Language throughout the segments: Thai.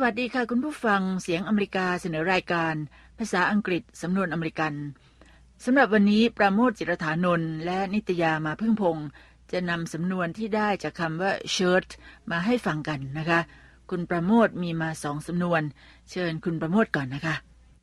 วัสดีค่ะคุณผู้ฟังเสียงอเมริกาเสนอรายการภาษาอังกฤษสำนวนอเมริกันสำหรับวันนี้ปราโมช จิรฐานนท์และนิตยามาพึ่งพงษ์จะนำสำนวนที่ได้จากคำว่า shirt มาให้ฟังกันนะคะคุณปราโมชมีมา2สำนวนเชิญคุณปราโมชก่อนนะคะ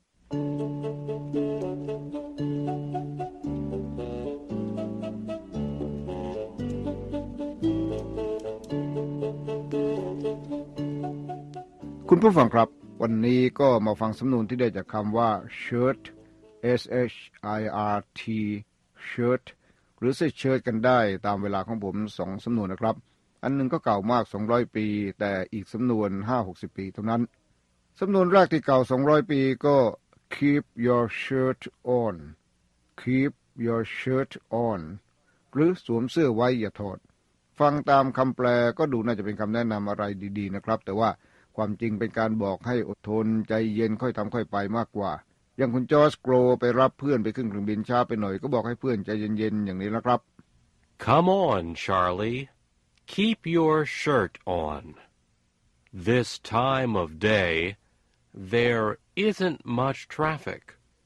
คุณผู้ฟังครับวันนี้ก็มาฟังสำนวนที่ได้จากคำว่า shirt s h i r t shirt หรือ shirt กันได้ตามเวลาของผม2สำนวนนะครับอันนึงก็เก่ามาก200ปีแต่อีกสำนวน 5-60 ปีเท่านั้นสำนวนแรกที่เก่า200ปีก็ keep your shirt on keep your shirt on หรือสวมเสื้อไว้อย่าถอดฟังตามคำแปลก็ดูน่าจะเป็นคำแนะนำอะไรดีๆนะครับแต่ว่าความจริงเป็นการบอกให้อดทนใจเย็นค่อยทำค่อยไปมากกว่าอย่างคุณจอร์จโกรไปรับเพื่อนไปขึ้นเครื่องบินช้าไปหน่อยก็บอกให้เพื่อนใจเย็นๆอย่างนี้นะครับ Come on, Charlie. Keep your shirt on. This time of day, there isn't much traffic,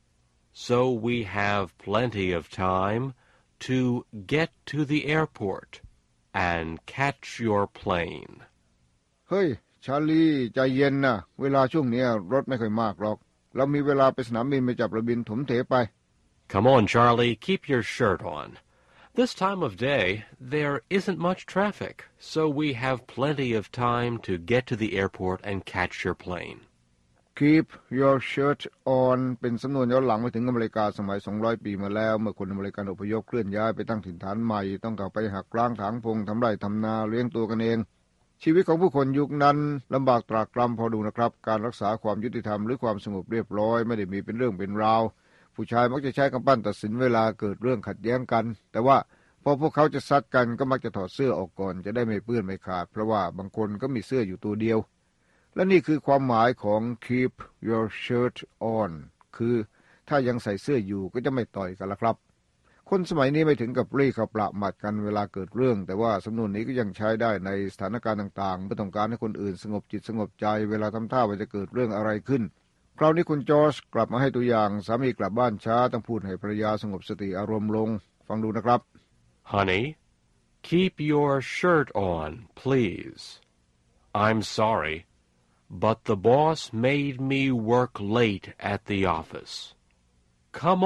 so we have plenty of time to get to the airport and catch your plane. เฮ้ยชาลีใจเย็นนะเวลาช่วงนี้รถไม่ค่อยมากหรอกเรามีเวลาไปสนามบินไปจับระบินถมเถไป Come on, Charlie, keep your shirt on. This time of day, there isn't much traffic, so we have plenty of time to get to the airport and catch your plane. Keep your shirt on เป็นสำนวนย้อนหลังไปถึงอเมริกาสมัย200ปีมาแล้วเมื่อคนอเมริกันอพยพเคลื่อนย้ายไปตั้งถิ่นฐานใหม่ต้องกลับไปหักล้างถางพงทำไร่ทำนาเลี้ยงตัวกันเองชีวิตของผู้คนยุคนั้นลำบากตรากตรำพอดูนะครับการรักษาความยุติธรรมหรือความสงบเรียบร้อยไม่ได้มีเป็นเรื่องเป็นราวผู้ชายมักจะใช้กำปั้นตัดสินเวลาเกิดเรื่องขัดแย้งกันแต่ว่าพอพวกเขาจะซัดกันก็มักจะถอดเสื้อออกก่อนจะได้ไม่เปื้อนไม่ขาดเพราะว่าบางคนก็มีเสื้ออยู่ตัวเดียวและนี่คือความหมายของ keep your shirt on คือถ้ายังใส่เสื้ออยู่ก็จะไม่ต่อยกันละครับคนสมัยนี้ไม่ถึงกับรีเข้าประหมัดกันเวลาเกิดเรื่องแต่ว่าสำนวนนี้ก็ยังใช้ได้ในสถานการณ์ต่างๆเพื่อต้องการให้คนอื่นสงบจิตสงบใจเวลาทำท่าว่าจะเกิดเรื่องอะไรขึ้นคราวนี้คุณจอร์จกลับมาให้ตัวอย่างสามีกลับบ้านช้าต้องพูดให้ภรรยาสงบสติอารมณ์ลงฟังดูนะครับ Honey, keep your shirt on, please. I'm sorry, but the boss made me work late at the office. Come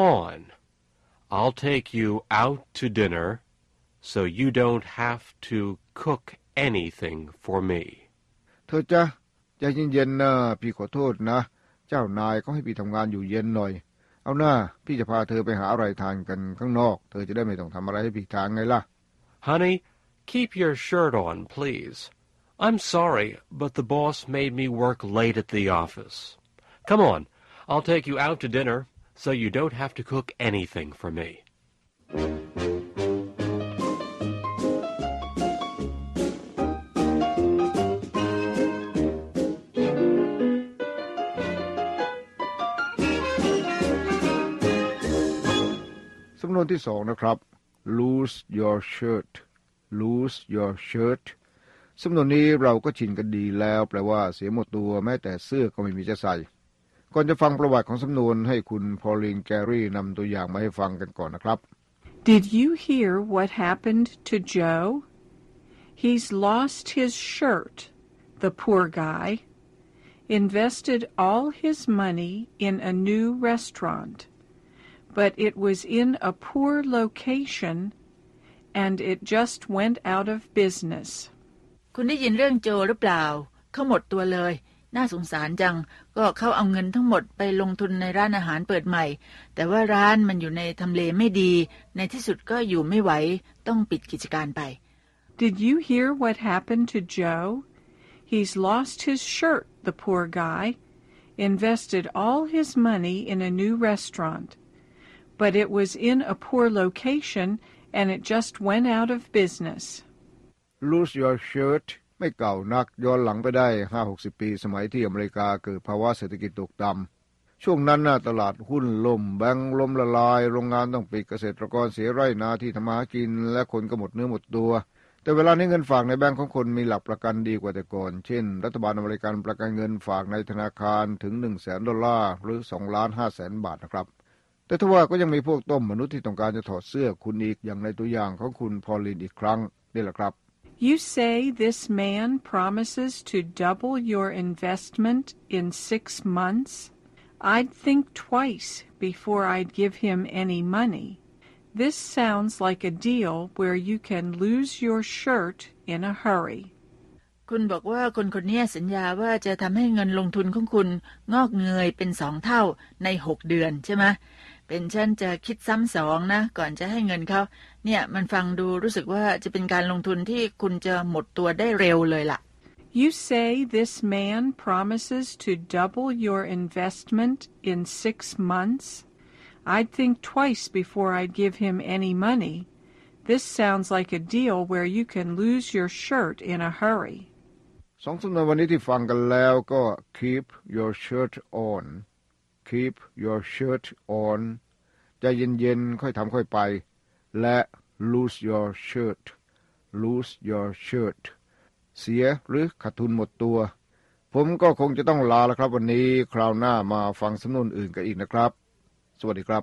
on.I'll take you out to dinner so you don't have to cook anything for me. เธอจ๊ะใจเย็นๆนะพี่ขอโทษนะเจ้านายก็ให้พี่ทำงานอยู่เย็นหน่อยเอาหน้าพี่จะพาเธอไปหาอะไรทานกันข้างนอกเธอจะได้ไม่ต้องทำอะไรให้พี่ทานไงล่ะ Honey, keep your shirt on, please. I'm sorry, but the boss made me work late at the office. Come on, I'll take you out to dinner.So you don't have to cook anything for me. สำนวนที่2นะครับ lose your shirt lose your shirt สำนวนนี้เราก็ชินกันดีแล้วแปลว่าเสียหมดตัวแม้แต่เสื้อก็ไม่มีจะใส่ก่อนจะฟังประวัติของสำนวนให้คุณพอลลีนแกรี่นำตัวอย่างมาให้ฟังกันก่อนนะครับ Did you hear what happened to Joe? He's lost his shirt, the poor guy. Invested all his money in a new restaurant, but it was in a poor location and it just went out of business. คุณได้ยินเรื่องโจหรือเปล่าเขาหมดตัวเลยน่าสงสารจังก็เขาเอาเงินทั้งหมดไปลงทุนในร้านอาหารเปิดใหม่แต่ว่าร้านมันอยู่ในทำเลไม่ดีในที่สุดก็อยู่ไม่ไหวต้องปิดกิจการไป Did you hear what happened to Joe? He's lost his shirt, the poor guy. Invested all his money in a new restaurant. But it was in a poor location and it just went out of business. Lose your shirtไม่เก่านักย้อนหลังไปได้ 5-60 ปีสมัยที่อเมริกาเกิดภาวะเศรษฐกิจตกต่ำช่วงนั้นตลาดหุ้นล่มแบงก์ล้มละลายโรงงานต้องปิดเกษตรกรเสียไร่นาที่ทำมาหากินและคนก็หมดเนื้อหมดตัวแต่เวลานี้เงินฝากในแบงก์ของคนมีหลักประกันดีกว่าแต่ก่อนเช่นรัฐบาลอเมริกันประกันเงินฝากในธนาคารถึง $100,000 หรือ 2,500,000 บาทนะครับแต่ทว่าก็ยังมีพวกต้มมนุษย์ที่ต้องการจะถอดเสื้อคุณอีกอย่างในตัวอย่างของคุณพอลลินอีกครั้งนี่แหละครับ You say this man promises to double your investment in 6 months? I'd think twice before I'd give him any money. This sounds like a deal where you can lose your shirt in a hurry. คุณบอกว่าคนคนนี้สัญญาว่าจะทำให้เงินลงทุนของคุณงอกเงยเป็น2 เท่าใน6 เดือนใช่ไหมเป็นฉันจะคิดซ้ำ2นะก่อนจะให้เงินเขาเนี่ยมันฟังดูรู้สึกว่าจะเป็นการลงทุนที่คุณจะหมดตัวได้เร็วเลยล่ะ You say this man promises to double your investment in 6 months? I'd think twice before I'd give him any money. This sounds like a deal where you can lose your shirt in a hurry. 2 สำนวนวันนี้ที่ฟังกันแล้วก็ keep your shirt on keep your shirt on ใจเย็นๆค่อยทำค่อยไปและ lose your shirt lose your shirt เสียหรือขาดทุนหมดตัวผมก็คงจะต้องลาแล้วครับวันนี้คราวหน้ามาฟังสำนวนอื่นกันอีกนะครับสวัสดีครับ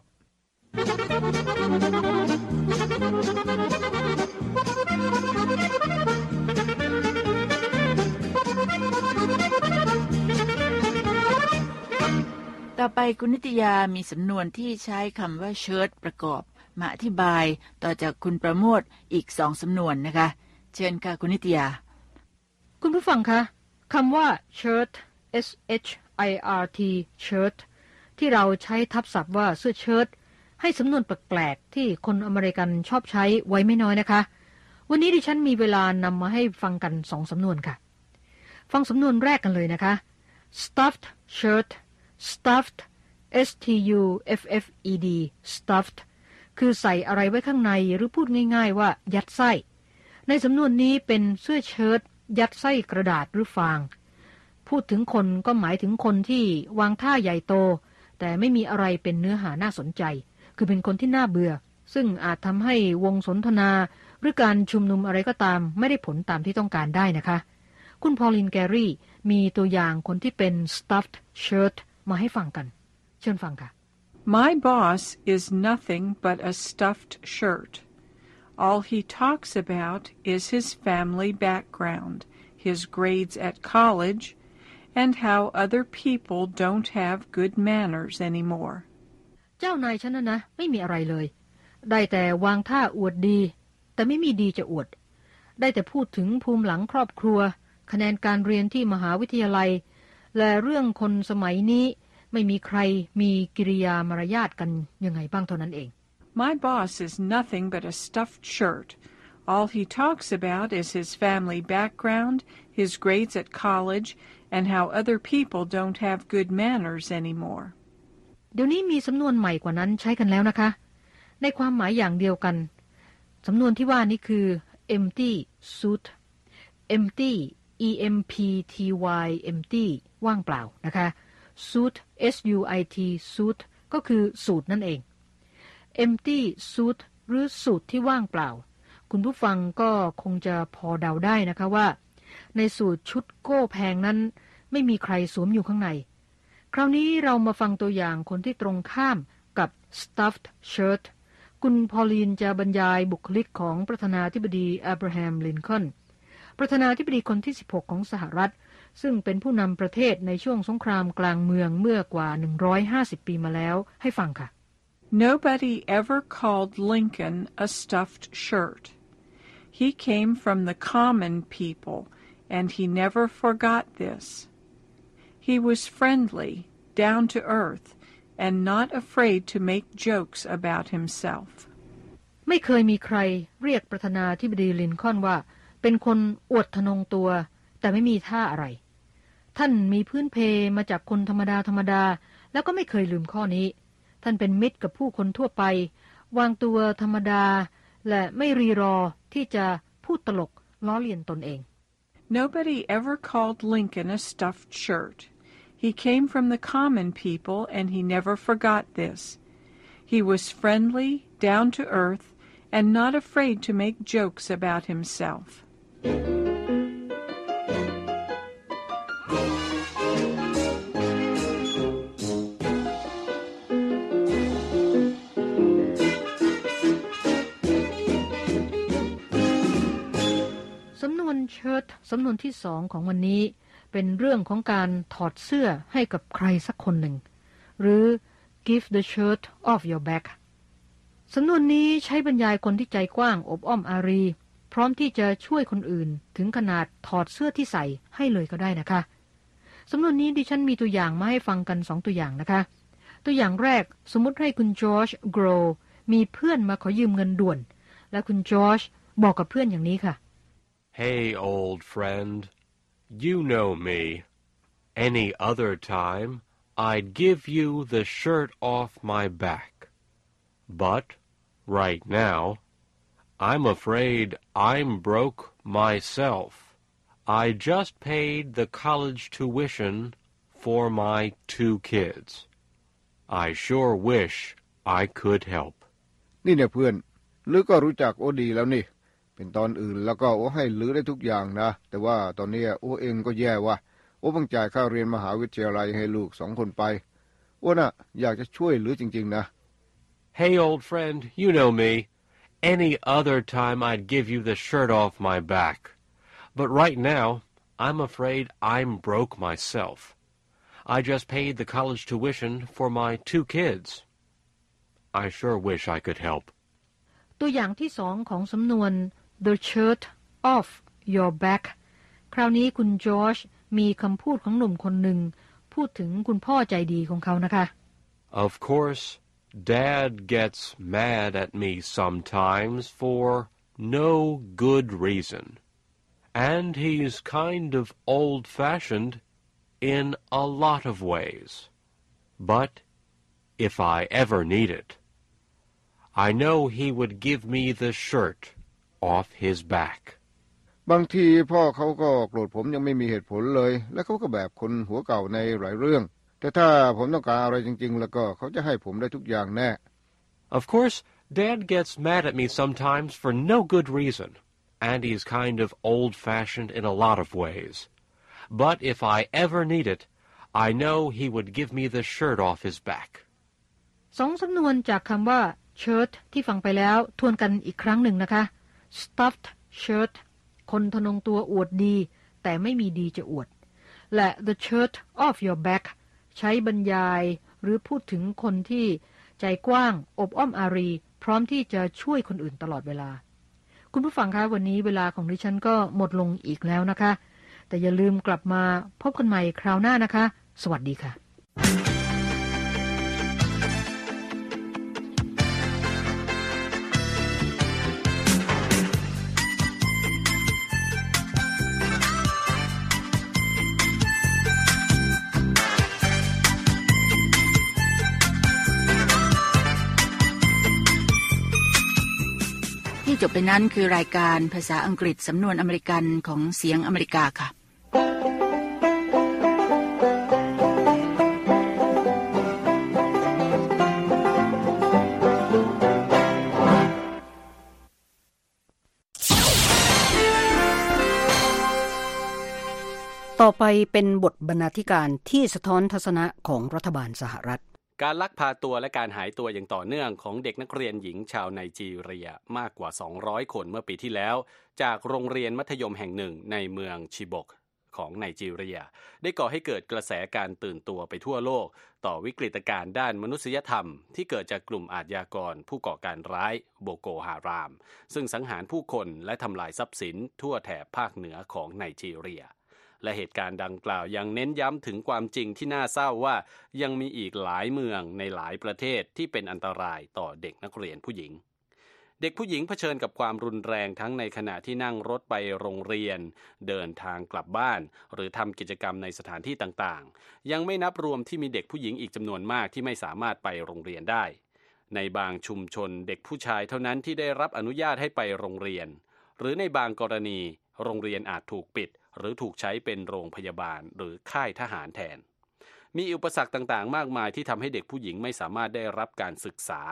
ต่อไปคุณนิตยามีสำนวนที่ใช้คำว่าเชิ้ตประกอบมาอธิบายต่อจากคุณประโมทอีก2 สำนวนนะคะเชิญค่ะคุณนิตยาคุณผู้ฟังคะคำว่า shirt s h i r t shirt ที่เราใช้ทับศัพท์ว่าเสื้อเชิ้ตให้สำนวนแปลกๆที่คนอเมริกันชอบใช้ไว้ไม่น้อยนะคะวันนี้ดิฉันมีเวลานำมาให้ฟังกัน2 สำนวนค่ะฟังสำนวนแรกกันเลยนะคะ stuffed shirt stuffed s t u f f e d stuffed คือใส่อะไรไว้ข้างในหรือพูดง่ายๆว่ายัดไส้ในสำนวนนี้เป็นเสื้อเชิ้ตยัดไส้กระดาษหรือฟางพูดถึงคนก็หมายถึงคนที่วางท่าใหญ่โตแต่ไม่มีอะไรเป็นเนื้อหาน่าสนใจคือเป็นคนที่น่าเบื่อซึ่งอาจทำให้วงสนทนาหรือการชุมนุมอะไรก็ตามไม่ได้ผลตามที่ต้องการได้นะคะคุณพอลลินแกรี่มีตัวอย่างคนที่เป็น stuffed shirt มาให้ฟังกันเชิญฟังค่ะ My boss is nothing but a stuffed shirt. All he talks about is his family background, his grades at college, and how other people don't have good manners anymore. เจ้านายฉันนะไม่มีอะไรเลยได้แต่วางท่าอวดดีแต่ไม่มีดีจะอวดได้แต่พูดถึงภูมิหลังครอบครัวคะแนนการเรียนที่มหาวิทยาลัยและเรื่องคนสมัยนี้ไม่มีใครมีกิริยามารยาทกันยังไงบ้างเท่านั้นเอง My boss is nothing but a stuffed shirt. All he talks about is his family background, his grades at college, and how other people don't have good manners anymore. เดี๋ยวนี้มีสำนวนใหม่กว่านั้นใช้กันแล้วนะคะในความหมายอย่างเดียวกันสำนวนที่ว่านี้คือ empty suit empty e m p t y empty ว่างเปล่านะคะ suit s u i t suit ก็คือสูทนั่นเอง empty suit หรือสูทที่ว่างเปล่าคุณผู้ฟังก็คงจะพอเดาได้นะคะว่าในสูทชุดโก้แพงนั้นไม่มีใครสวมอยู่ข้างในคราวนี้เรามาฟังตัวอย่างคนที่ตรงข้ามกับ stuffed shirt คุณพอลลีนจะบรรยายบุคลิกของประธานาธิบดีอับราฮัมลินคอล์นประธานาธิบดีคนที่16ของสหรัฐซึ่งเป็นผู้นำประเทศในช่วงสงครามกลางเมืองเมื่อกว่า150ปีมาแล้วให้ฟังค่ะ Nobody ever called Lincoln a stuffed shirt. He came from the common people, and he never forgot this. He was friendly, down to earth, and not afraid to make jokes about himself. ไม่เคยมีใครเรียกประธานาธิบดีลินคอล์นว่าเป็นคนอวดทะนงตัวแต่ไม่มีท่าอะไรท่านมีพื้นเพมาจากคนธรรมดาแล้วก็ไม่เคยลืมข้อนี้ท่านเป็นมิตรกับผู้คนทั่วไปวางตัวธรรมดาและไม่รีรอที่จะพูดตลกล้อเลียนตนเอง Nobody ever called Lincoln a stuffed shirt. He came from the common people, and he never forgot this. He was friendly, down to earth, and not afraid to make jokes about himself. สำนวนเชิดสำนวนที่2ของวันนี้เป็นเรื่องของการถอดเสื้อให้กับใครสักคนหนึ่งหรือ give the shirt off your back สำนวนนี้ใช้บรรยายคนที่ใจกว้างอบอ้อมอารีพร้อมที่จะช่วยคนอื่นถึงขนาดถอดเสื้อที่ใส่ให้เลยก็ได้นะคะสำนวนนี้ดิฉันมีตัวอย่างมาให้ฟังกัน2ตัวอย่างนะคะตัวอย่างแรกสมมุติให้คุณจอร์จโกรมีเพื่อนมาขอยืมเงินด่วนและคุณจอร์จบอกกับเพื่อนอย่างนี้ค่ะ Hey, old friend, you know me. Any other time, I'd give you the shirt off my back. But, right now, I'm afraid I'm broke myself. I just paid the college tuition for my 2 kids. I sure wish I could help. นี่เนี่ยเพื่อนลือก็รู้จักโอดีแล้วนี่เป็นตอนอื่นแล้วก็โอ้ให้ลือได้ทุกอย่างนะแต่ว่าตอนนี้โอ้เองก็แย่ว่ะโอ้เพิ่งจ่ายค่าเรียนมหาวิทยาลัยให้ลูก2 คนไปโอ้น่ะอยากจะช่วยลือจริงๆนะ Hey, old friend, you know me. Any other time I'd give you the shirt off my back. But right now, I'm afraid I'm broke myself. I just paid the college tuition for my 2 kids. I sure wish I could help. ตัวอย่างที่2ของสำนวน the shirt off your back คราวนี้คุณจอร์จมีคำพูดของหนุ่มคนหนึ่งพูดถึงคุณพ่อใจดีของเขานะคะ Of course, Dad gets mad at me sometimes for no good reason. And he's kind of old-fashioned in a lot of ways. But if I ever need it, I know he would give me the shirt off his back. บางทีพ่อเขาก็โกรธผมยังไม่มีเหตุผลเลยและเขาก็แบบคนหัวเก่าในหลายเรื่องแต่ถ้าผมต้องการอะไรจริงๆแล้วก็เขาจะให้ผมได้ทุกอย่างแน่ Of course, Dad gets mad at me sometimes for no good reason, and he's kind of old-fashioned in a lot of ways. But if I ever need it, I know he would give me the shirt off his back. 2 สำนวนจากคำว่า shirt ที่ฟังไปแล้วทวนกันอีกครั้งหนึ่งนะคะ stuffed shirt คนทะนงตัวอวดดีแต่ไม่มีดีจะอวดและ the shirt off your back ใช้บรรยายหรือพูดถึงคนที่ใจกว้างอบอ้อมอารีพร้อมที่จะช่วยคนอื่นตลอดเวลาคุณผู้ฟังคะวันนี้เวลาของดิฉันก็หมดลงอีกแล้วนะคะแต่อย่าลืมกลับมาพบกันใหม่คราวหน้านะคะสวัสดีค่ะที่จบไปนั้นคือรายการภาษาอังกฤษสำนวนอเมริกันของเสียงอเมริกาค่ะต่อไปเป็นบทบรรณาธิการที่สะท้อนทัศนะของรัฐบาลสหรัฐการลักพาตัวและการหายตัวอย่างต่อเนื่องของเด็กนักเรียนหญิงชาวไนจีเรียมากกว่า200คนเมื่อปีที่แล้วจากโรงเรียนมัธยมแห่งหนึ่งในเมืองชิบกของไนจีเรียได้ก่อให้เกิดกระแสการตื่นตัวไปทั่วโลกต่อวิกฤตการณ์ด้านมนุษยธรรมที่เกิดจากกลุ่มอาชญากรผู้ก่อการร้ายโบโกฮารามซึ่งสังหารผู้คนและทำลายทรัพย์สินทั่วแถบภาคเหนือของไนจีเรียและเหตุการณ์ดังกล่าวยังเน้นย้ำถึงความจริงที่น่าเศร้าว่ายังมีอีกหลายเมืองในหลายประเทศที่เป็นอันตรายต่อเด็กนักเรียนผู้หญิงเด็กผู้หญิงเผชิญกับความรุนแรงทั้งในขณะที่นั่งรถไปโรงเรียนเดินทางกลับบ้านหรือทำกิจกรรมในสถานที่ต่างๆยังไม่นับรวมที่มีเด็กผู้หญิงอีกจำนวนมากที่ไม่สามารถไปโรงเรียนได้ในบางชุมชนเด็กผู้ชายเท่านั้นที่ได้รับอนุญาตให้ไปโรงเรียนหรือในบางกรณีโรงเรียนอาจถูกปิดหรือถูกใช้เป็นโรงพยาบาลหรือค่ายทหารแทนมีอุปสรรคต่างๆมากมายที่ทำให้เด็กผู้หญิงไม่สามารถได้รับการศึกษา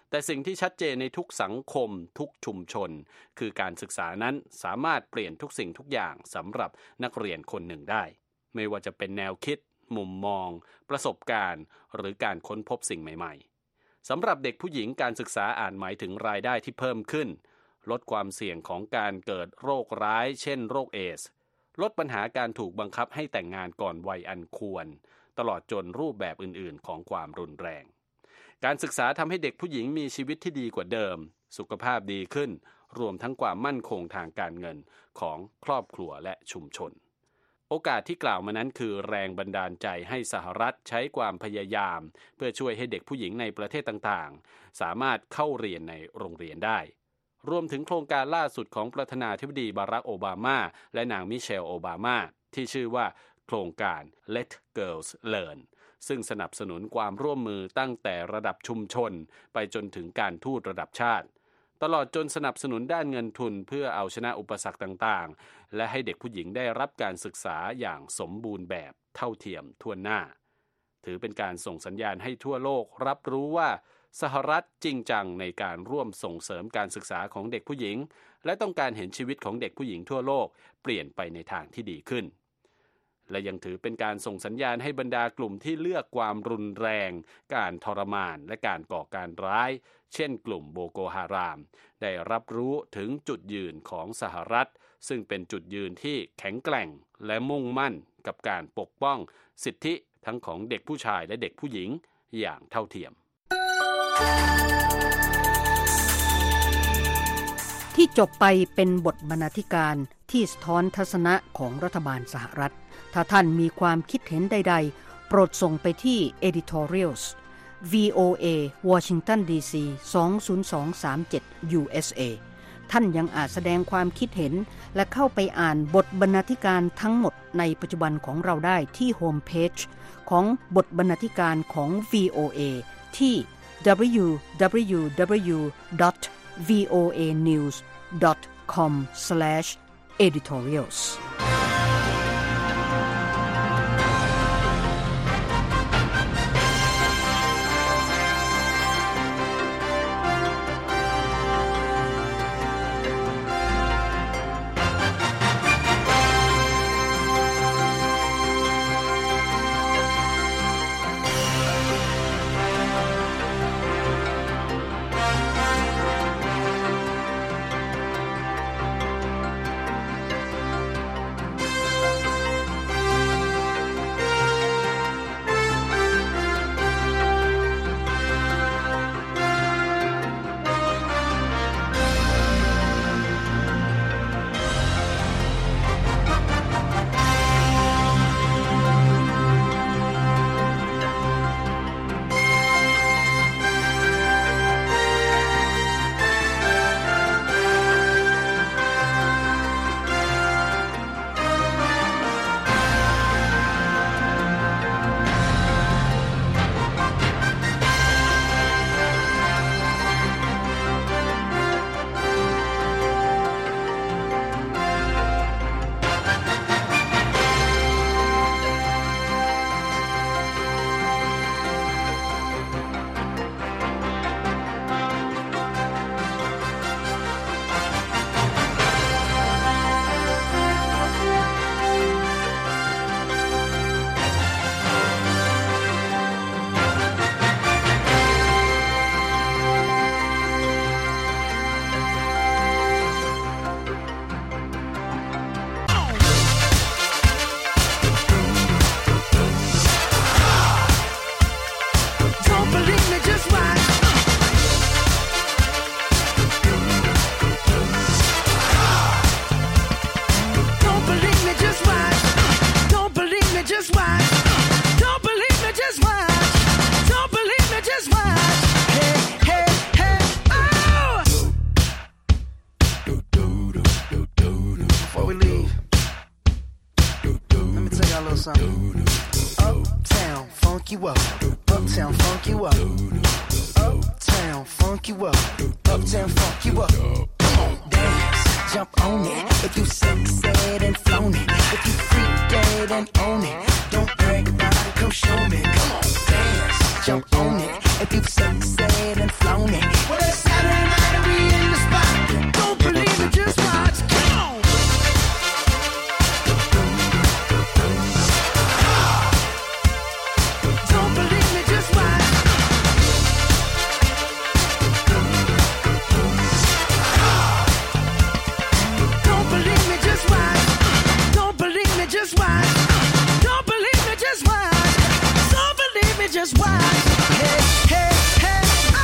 แต่สิ่งที่ชัดเจนในทุกสังคมทุกชุมชนคือการศึกษานั้นสามารถเปลี่ยนทุกสิ่งทุกอย่างสำหรับนักเรียนคนหนึ่งได้ไม่ว่าจะเป็นแนวคิดมุมมองประสบการณ์หรือการค้นพบสิ่งใหม่ๆสำหรับเด็กผู้หญิงการศึกษาอาจหมายถึงรายได้ที่เพิ่มขึ้นลดความเสี่ยงของการเกิดโรคร้ายเช่นโรคเอดส์ลดปัญหาการถูกบังคับให้แต่งงานก่อนวัยอันควรตลอดจนรูปแบบอื่นๆของความรุนแรงการศึกษาทำให้เด็กผู้หญิงมีชีวิตที่ดีกว่าเดิมสุขภาพดีขึ้นรวมทั้งความมั่นคงทางการเงินของครอบครัวและชุมชนโอกาสที่กล่าวมานั้นคือแรงบันดาลใจให้สหรัฐใช้ความพยายามเพื่อช่วยให้เด็กผู้หญิงในประเทศต่างๆสามารถเข้าเรียนในโรงเรียนได้รวมถึงโครงการล่าสุดของประธานาธิบดีบารักโอบามาและนางมิเชลโอบามาที่ชื่อว่าโครงการ Let Girls Learn ซึ่งสนับสนุนความร่วมมือตั้งแต่ระดับชุมชนไปจนถึงการทูตระดับชาติตลอดจนสนับสนุนด้านเงินทุนเพื่อเอาชนะอุปสรรคต่างๆและให้เด็กผู้หญิงได้รับการศึกษาอย่างสมบูรณ์แบบเท่าเทียมทั่วหน้าถือเป็นการส่งสัญญาณให้ทั่วโลกรับรู้ว่าสหรัฐจริงจังในการร่วมส่งเสริมการศึกษาของเด็กผู้หญิงและต้องการเห็นชีวิตของเด็กผู้หญิงทั่วโลกเปลี่ยนไปในทางที่ดีขึ้นและยังถือเป็นการส่งสัญญาณให้บรรดากลุ่มที่เลือกความรุนแรงการทรมานและการก่อการร้ายเช่นกลุ่มโบโกฮารามได้รับรู้ถึงจุดยืนของสหรัฐซึ่งเป็นจุดยืนที่แข็งแกร่งและมุ่งมั่นกับการปกป้องสิทธิทั้งของเด็กผู้ชายและเด็กผู้หญิงอย่างเท่าเทียมที่จบไปเป็นบทบรรณาธิการที่สะท้อนทัศนะของรัฐบาลสหรัฐถ้าท่านมีความคิดเห็นใดๆโปรดส่งไปที่ editorials VOA Washington DC 20237 USA ท่านยังอาจแสดงความคิดเห็นและเข้าไปอ่านบทบรรณาธิการทั้งหมดในปัจจุบันของเราได้ที่โฮมเพจของบทบรรณาธิการของ VOA ที่ www.voanews.com/editorials Uptown funk you up, uptown funk you up, uptown funk you up, uptown funk you up. Come on, dance, jump on it. If you sexed and flown it, if you freak dead and own it, don't brag about it, come show me. Come on, dance, jump on it. if you've sexed and flown it. Well, it's Saturday night and we in the spot. Don't believe it, just watch. Come on. Don't believe me, just watch. Don't believe me, just watch. Don't believe me, just watch. Don't believe me, just watch. Don't believe me, just watch. Hey, hey, hey, oh!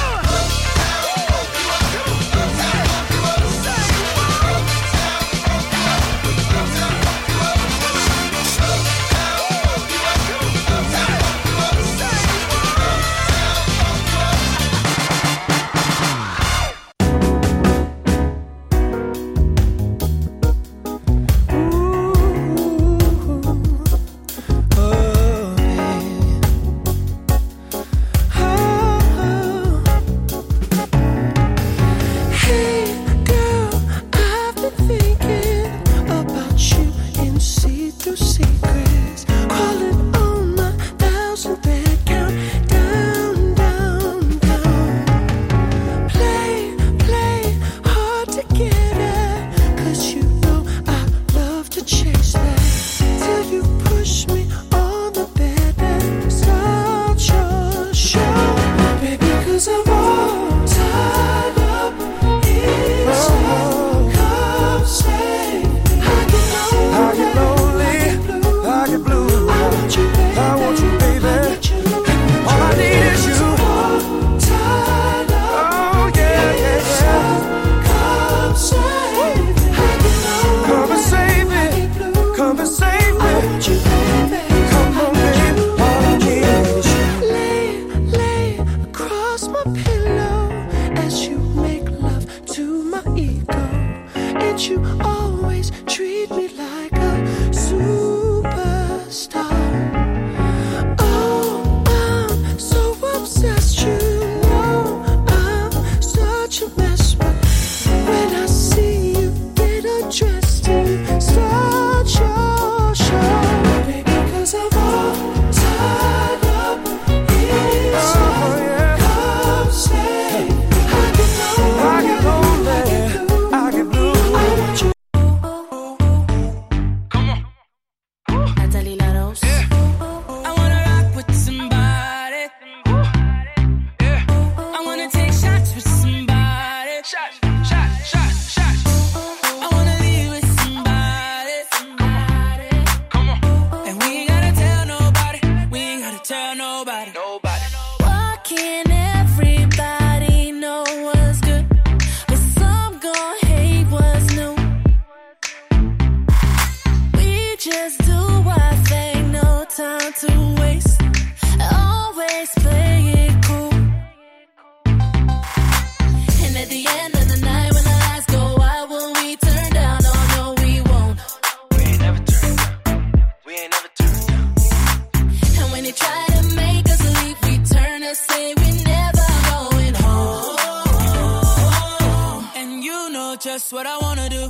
Just what I wanna do.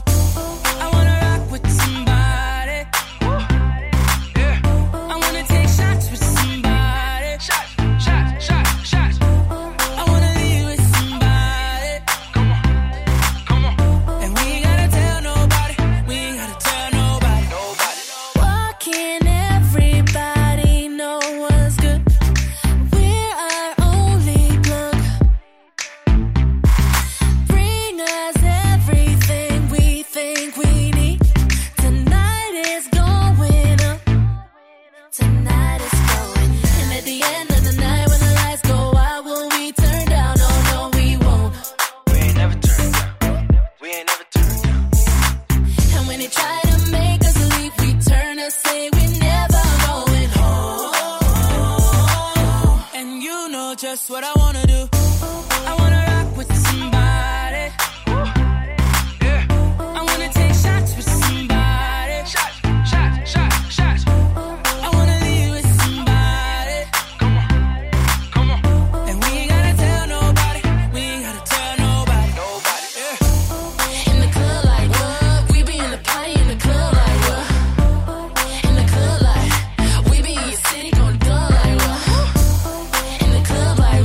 I wanna rock with somebody. Yeah. I wanna take shots with somebody. Shots, shots, shots, shots. I wanna leave with somebody. Come on, come on. And we ain't gotta tell nobody. We ain't gotta tell nobody. Nobody. Why can't everybody know what's good? We're our only plug. Bring us everything we think we need. Tonight is going up. Tonight is going. And at the end of the night when the lights go out, will we turn down? Oh no, we won't. We ain't never turned down. We ain't never turned down. And when they try to make us leave, we turn and say we're never going home. And you know just what I wanna do. I wanna rock with somebody. Yeah. I wanna take shots with somebody. Shots, shots, shots, shots. I wanna leave with somebody. Come on, come on. And we ain't gotta tell nobody. We ain't gotta tell nobody. Nobody. Yeah. In the club like what? We be in the party in the club like what? In the club like we be in your city going dumb like what? In the club like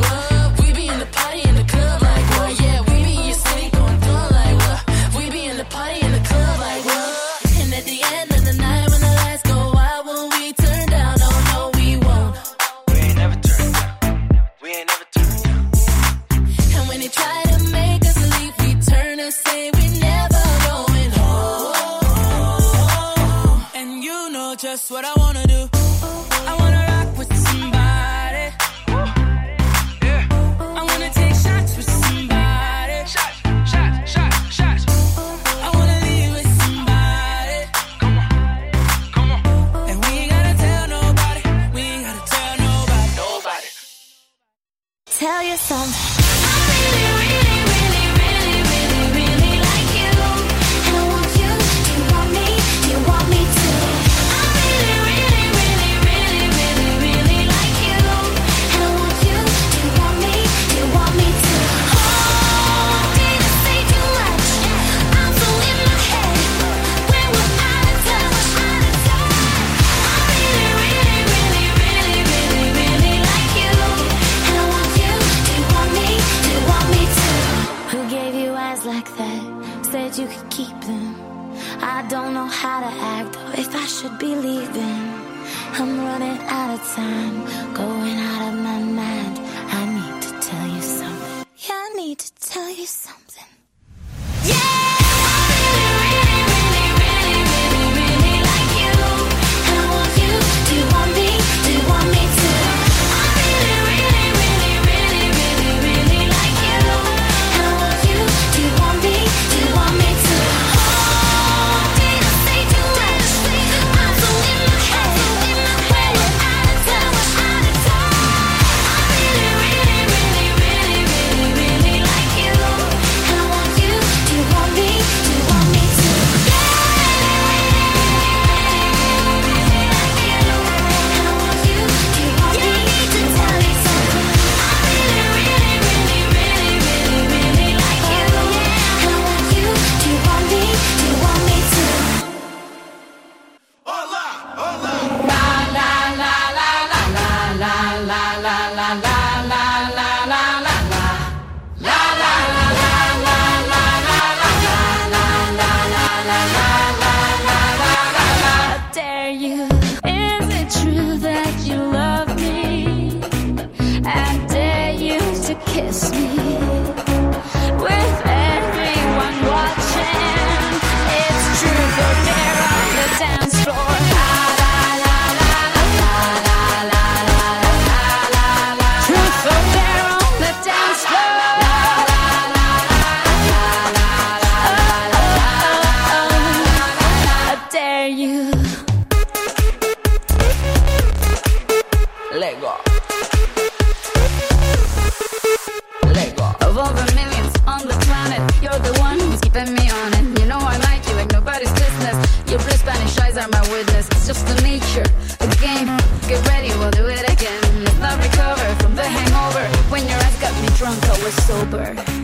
tell you something. I really, really, really, really, really, really like you. And I want you. Do you want me? Do you want me to? I really, really, really, really, really, really like you. And I want you. Do you want me? Do you want me to? Oh, did I say too much? I'm so in my head. When we're out of touch, out of touch. I really, really, really, really, really, really like you. And I want you. Do you want me? Do you want me to? Who gave you eyes like that? Said you could keep them. I don't know how to act or if I should be leaving. I'm running out of time, going out of my mind. I need to tell you something. Yeah, I need to tell you something. Yeah! Kiss me with everyone watching. It's truth or dare on the dance floor. Truth or dare on the dance floor. I dare you. Let go. Of all the millions on the planet, you're the one who's keeping me on it. You know I like you like nobody's business. Your blue Spanish eyes are my witness. It's just the nature, a game. Get ready, we'll do it again. Let's not recover from the hangover. When your eyes got me drunk, I was sober.